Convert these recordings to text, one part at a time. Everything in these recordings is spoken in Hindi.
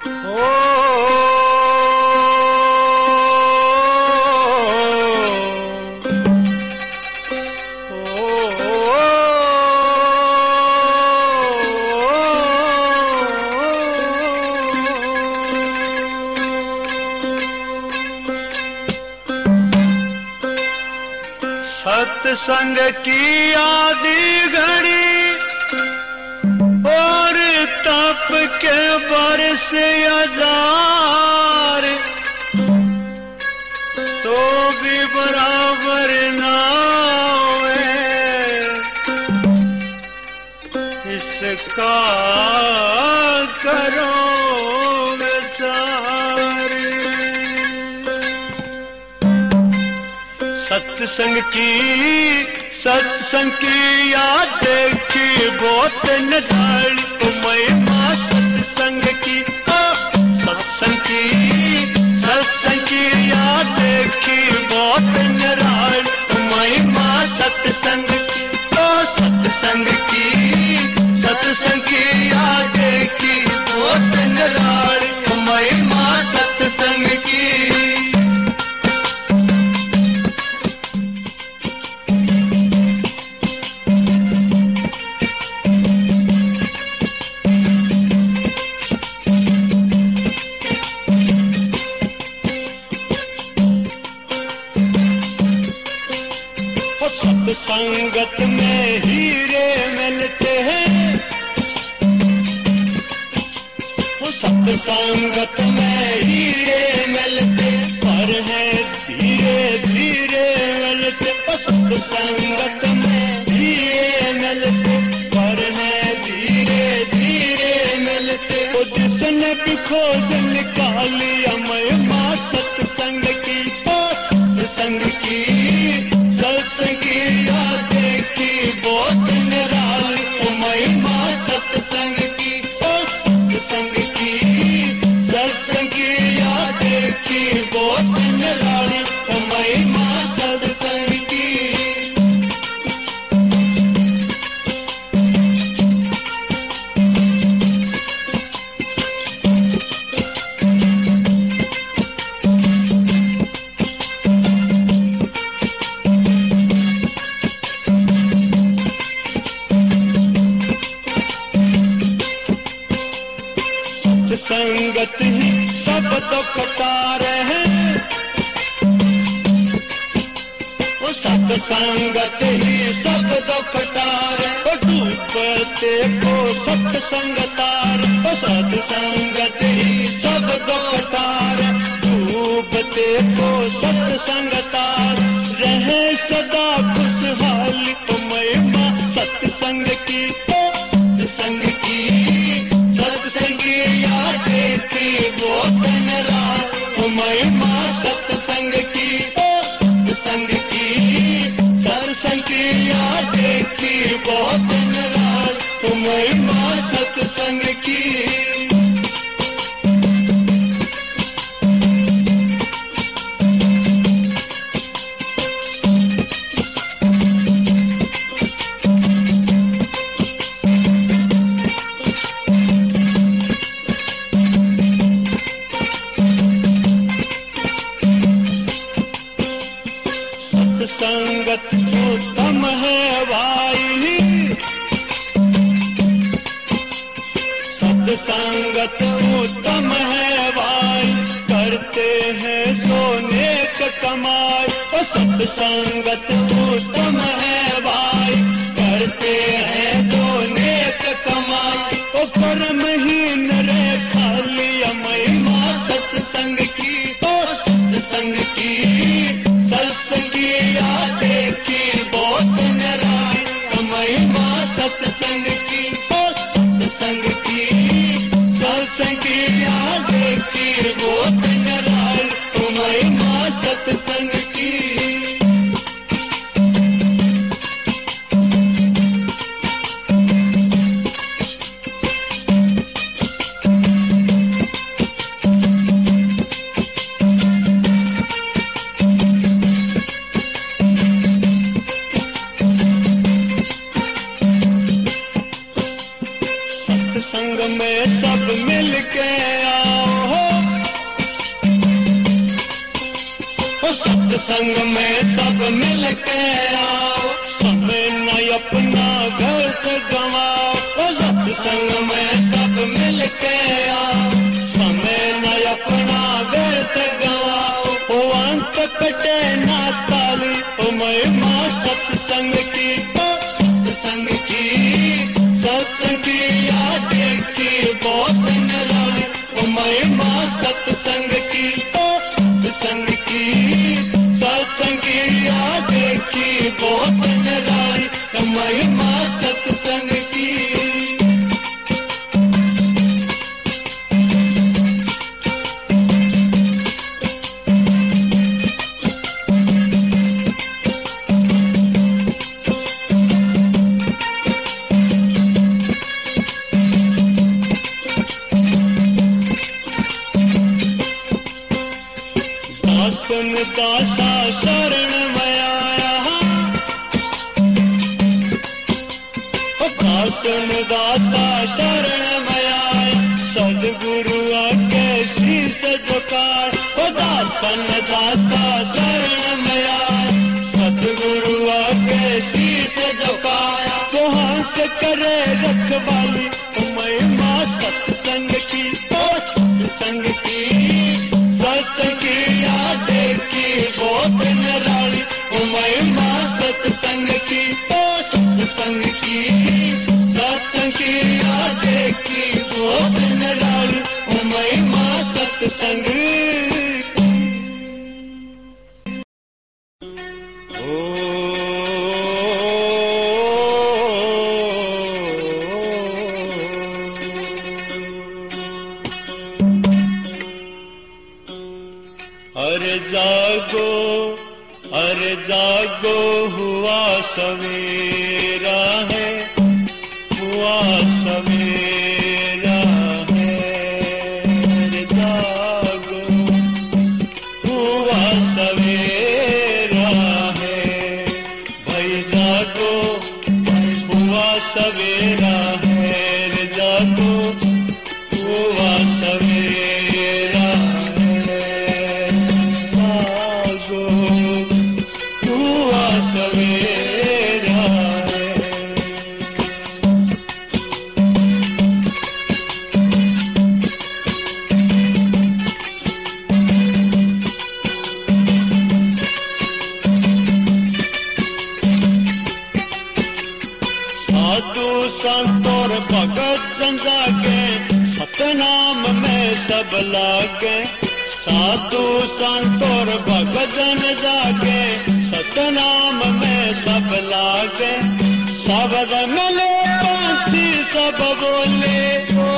सत्संग की आदि घड़ी और तप के बरस हजार तो भी बराबर ना हुए। इसका करो विचार। सत्संग की याद देखी बहुत नदाली महिमा सत्संग की। सत्संग की याद देखी बहुत निराली महिमा सत्संग की। सत्संग की याद देखी बहुत निराली महिमा सत्संग की। संगत में हीरे मिलते हैं। सत्संगत में हीरे मिलते पर है धीरे धीरे मिलते। सत्संगत में हीरे मिलते पर है धीरे धीरे मिलते। जिसने भी खोज निकाली महिमा सत्संग की। सत्संग की याद देखी बहुत निराली महिमा सत्संग की। सत्संग की याद देखी बहुत निराली महिमा सत्संग की। संगत ही सब दुख तारे हैं। सत्संगत ही सब दुख तारे। डूबते को सत्संग तारे। सत्संगत ही सब दुख तारे। डूबते को सत्संग तारे। रहे सदा खुशहाली महिमा सत्संग की। सत्संग की याद देखी बहुत निराली महिमा सत्संग की। सत्संग की याद देखी बहुत निराली महिमा सत्संग की। संगत उत्तम है भाई। सत्संगत उत्तम है भाई। करते हैं सोने का कमाई। सत्संगत उत्तम है भाई। करते हैं सोने का कमाई। कर्म ही नरे खाली महिमा सत्संग की। सत्संग की याद देखी बहुत निराली महिमा सत्संग की। सत्संग की याद देखी बहुत निराली महिमा सत्संग की। सत्संग में सब मिल के आओ। सत्संग में सब मिल के आओ, समय न अपना घर से गवाओ। सत्संग में सब मिल के आओ, समय न अपना घर से गवाओ। ओ अंत कटे ना ताली, ओ महिमा सत्संग की, सत्संग की, सत्संग की यादें की बहुत निराली। ओ महिमा सत्संग की, सत्संग की, सत्संग की यादें की बहुत निराली। ओ महिमा सत्संग की। दासन दासा शरण में आया, दासन दासा शरण में आया। सदगुरु आके शीश झुकाए, ओ दासन दासा शरण में आया। सदगुरु आके शीश झुकाया, तो हंस करे रखवाली। ओ महिमा सत्संग की, ओ सत्संग की, सत्संग की यादें की बहुत निराली। ओ महिमा सत्संग की, ओ सत्संग की, सत्संग की यादें की बहुत निराली। ओ महिमा सत्संग की। अरे जागो, अरे जागो, हुआ सवेरा है, हुआ सवेरा है। अरे जागो, हुआ सवेरा है, भाई जागो, हुआ सवेरा है। अरे जागो, हुआ सवेरा है, जागो, हुआ सवेरा है। साधु संत और भगत जन जागे, सतनाम में सब लागे। साधु संत और भगत जन जागे, सतनाम में सब लागे। शब्द मिले पंछी सब बोले, ओ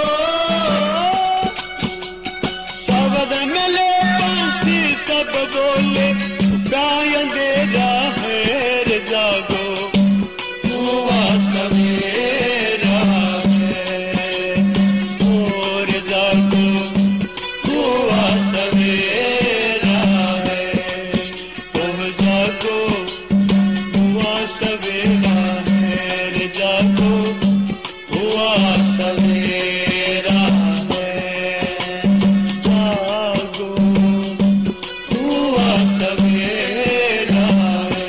शब्द मिले पंछी सब बोले। गाय दे है जागो, हुआ सवेरा है, और जागो, हुआ सवेरा है। तुम जागो, हुआ सवेरा है। रे जागो, हुआ सवेरा है, जागो, हुआ सवेरा है।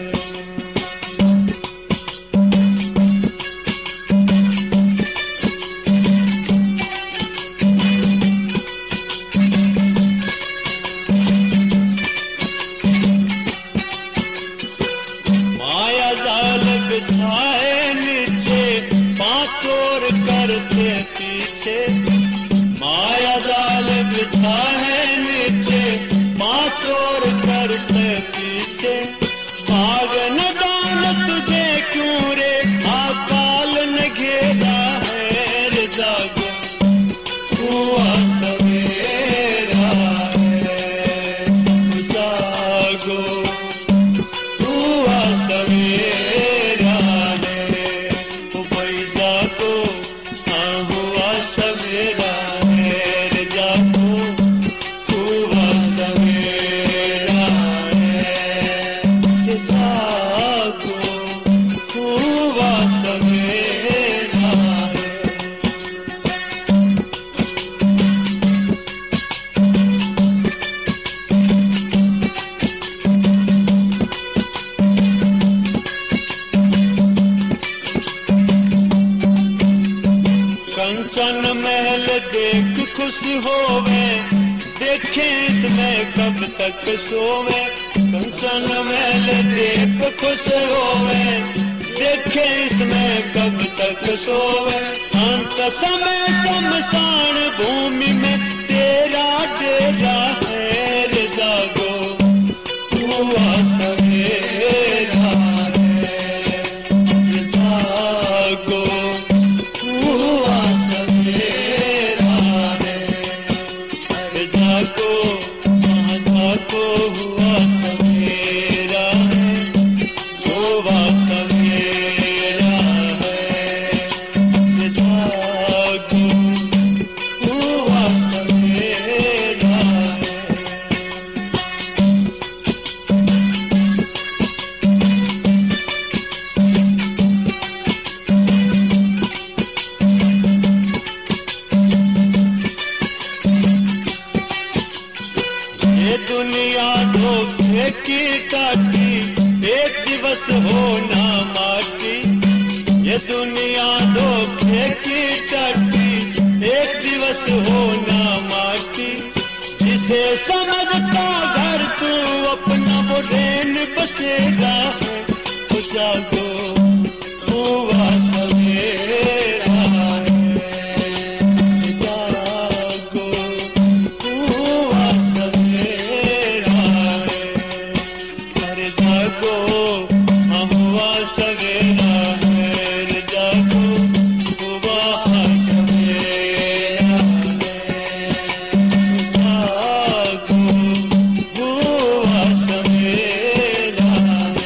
माया जाल बिछाए नीचे, पांच और करते पीछे। माया जाल बिछाए नीचे, पांच और करते पीछे। भाग न दान तुझे क्यों रे, अकाल न घेरा है। रे जागो, हुआ सवेरा है, जागो, हुआ सवेरा है। ओ भाई जागो, हाँ हुआ सवेरा है। रे जागो, हुआ सवेरा है, जागो, हुआ सवेरा है। महल देख खुश होवे, देखे इसमें कब तक सोवे। कंचन महल देख खुश होवे, देखे इसमें कब तक सोवे। अंत समय शमशान भूमि में तेरा डेरा है रे जागो, हुआ सवेरा है रे जागो, हुआ सवेरा है रे जागो, हाँ जागो हुआ सवेरा है, हुआ सवेरा है रे जागो, हुआ सवेरा है। ये दुनिया धोखे की काटी, एक दिवस होना माटी। ये दुनिया धोखे की काटी, एक दिवस होना माटी। जिसे समझता घर तू अपना वो रेन बसेगा है, तो जागो हुआ सवेरा है, जागो हुआ सवेरा है, अरे जागो हाँ हुआ सवेरा है रे जागो, हुआ सवेरा है, जागो हुआ सवेरा है।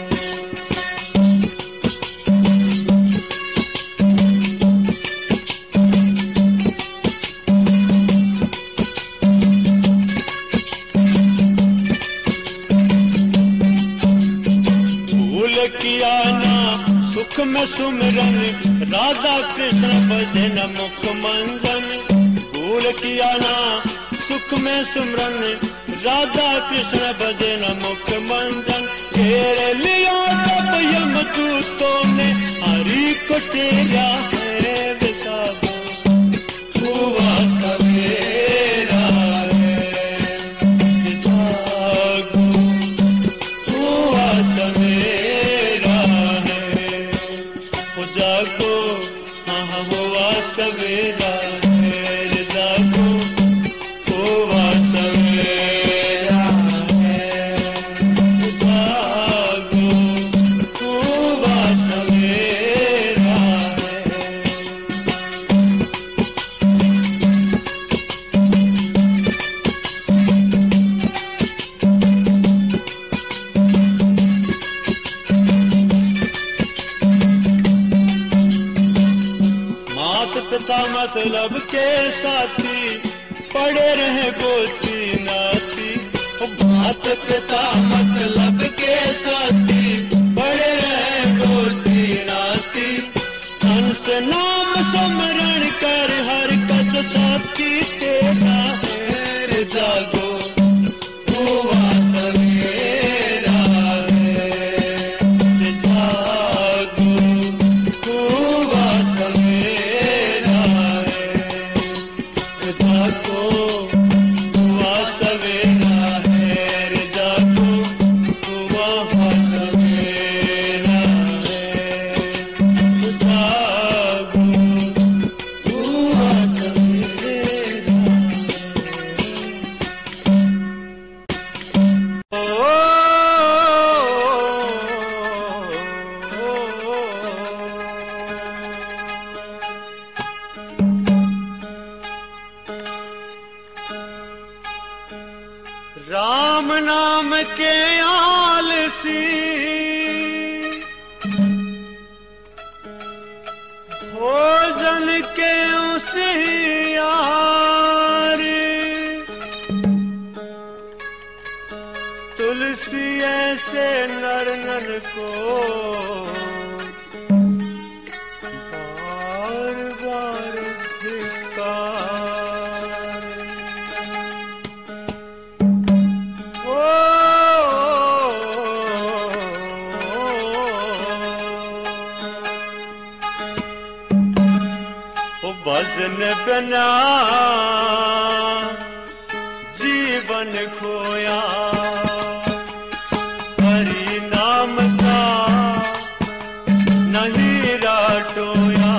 भूल किया ना सुख में सुमिरन, राधा कृष्ण भजन मुख मंजन। भूल किया ना सुख में सुमिरन, राधा कृष्ण भजन मुख मंजन। घेर लिया सब यमदूतों ने, हरि को तेरा है रे साधो, हुआ सवेरा है रे जागो, हुआ सवेरा है, हो जागो हाँ हुआ सवेरा है रे जागो, हुआ सवेरा है, जागो हुआ सवेरा है। मात पिता मतलब के साथी, पड़े रहे गोती नाती। मात पिता मतलब के साथी, पड़े रहे गोती नाती। हंस नाम स्मरण कर हर कद साथी तेरा है रे जागो, हुआ सवेरा है रे जागो, हुआ सवेरा है रे जागो, हुआ सवेरा है रे जागो, हुआ सवेरा है रे जागो, हुआ सवेरा राम नाम के आलसी, भोजन के उसियार। तुलसी ऐसे नर नर को बार बार धिक्कार। भज भजन बिना जीवन खोया, हरि नाम का नहीं राटोया,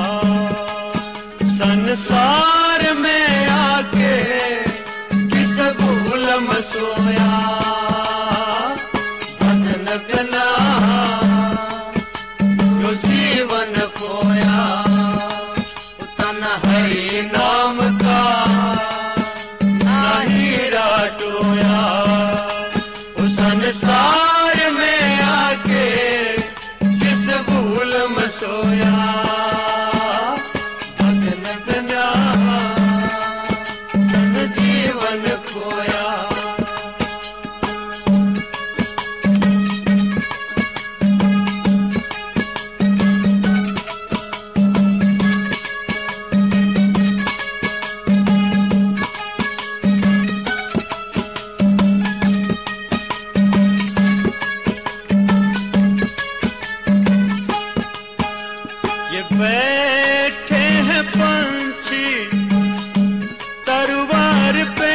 संसार में आके किस भूल में सोया, भजन बिना जो जीवन खोया, तन हरि नाम का नहीं राटोया, उस संसार में आके किस भूल में सोया, भजन बिना तन जीवन खोया। बैठे हैं पंछी तलवार पे,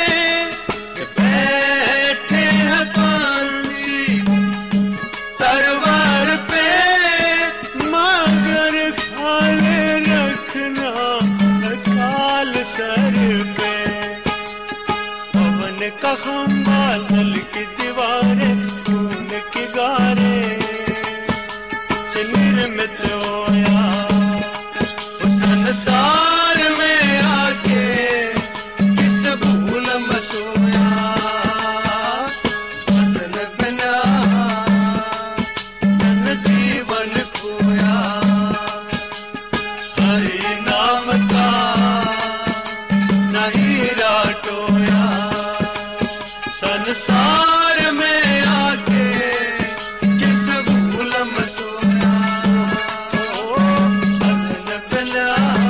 बैठे हैं पंछी तलवार पे, मगर खाल रखना खाल सर पे, पवन का खंभा दल की दीवारें खून की गारें से निर्मित होया, संसार में आके किस भूल में सोया, भजन बिना तन जीवन खोया, हरि नाम का नहीं राटोया, संसार में आके किस भूल में सोया, भजन बिना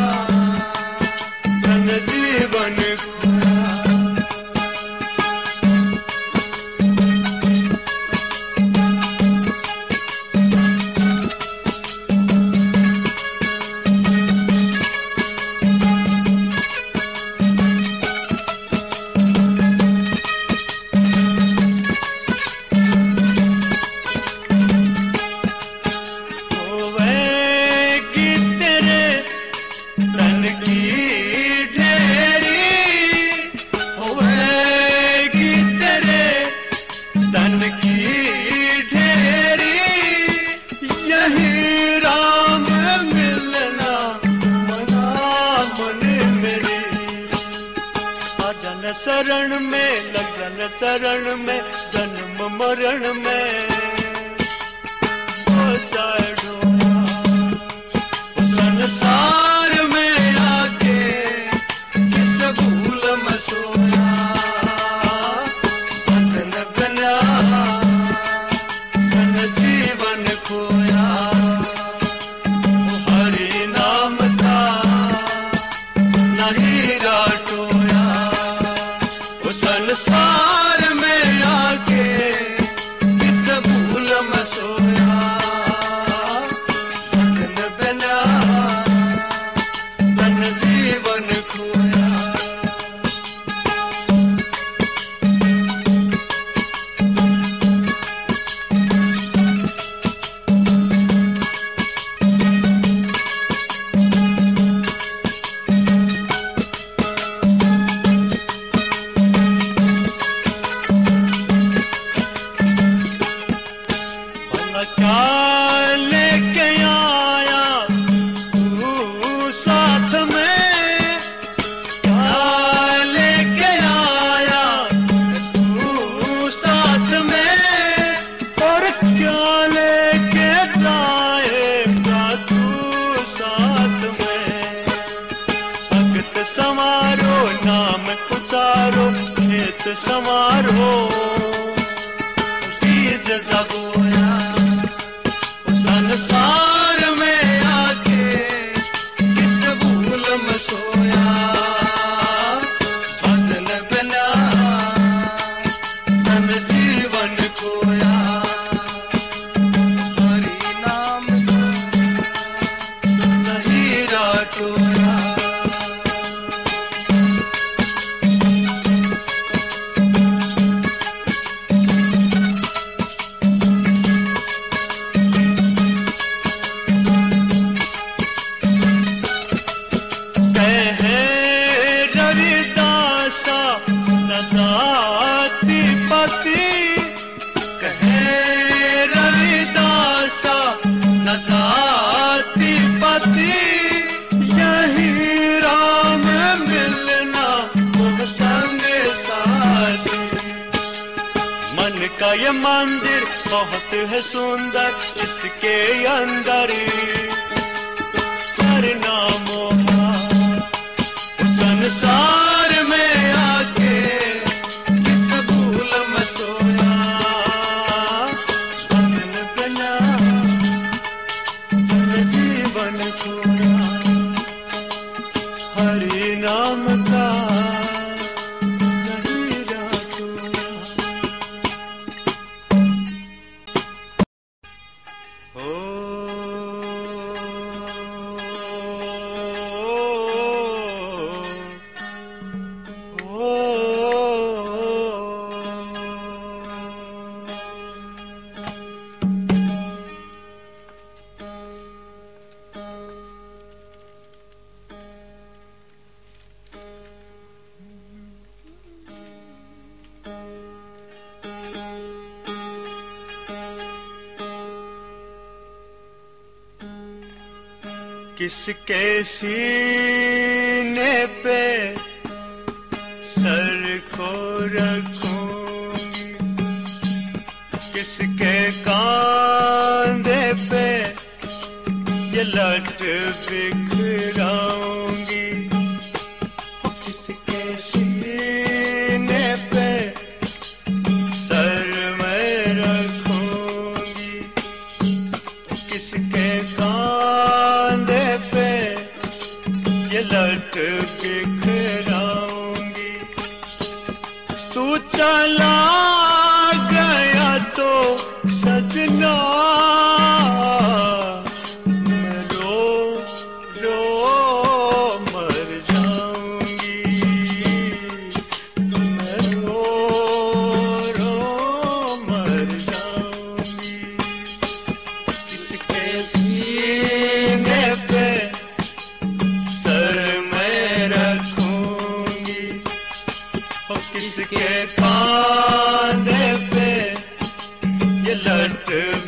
जीवन खोया। होवेगी तेरे तन की तन की ढेरी, यही राम मिलना मना मन मेरी, अजन शरण में लगन चरण में जन्म मरण में संसार में आके किस भूल में सोया, भजन बिना तन जीवन खोया, हरि नाम का नहीं राटोया, संसार में आके किस भूल में सोया, भजन बिना तन जीवन खोया। क्या लेके आया तू साथ में, क्या लेके आया तू साथ में, और क्या लेके जाएगा तू साथ में, भगत समारो नाम उचारो खेत समारो तीज जगोया, संसार में आके किस भूल में सोया, भजन बिना तन जीवन खोया, हरि नाम का नहीं राटोया। जाति पति कहे रविदासा, न जाति पति यही राम मिलना तुम संग साथी। मन का ये मंदिर बहुत है सुंदर, इसके अंदर करना मोहा संसार में आके किस भूल में सोया, भजन बिना जीवन खोया, हरि नाम का नहीं राखोया। किसके सीने पे सर को रखूंगी, किसके कांधे पे ये लट बिखराऊंगी, किसके सीने पे सर मैं रखूंगी, किसके कांधे पे ये लट बिखराऊंगी। तू चला गया तो सजना मैं रो रो मर जाऊंगी, मैं रो रो मर जाऊंगी। किसके सीने पे सर मैं रखूंगी, और किसके कांधे पे ये लट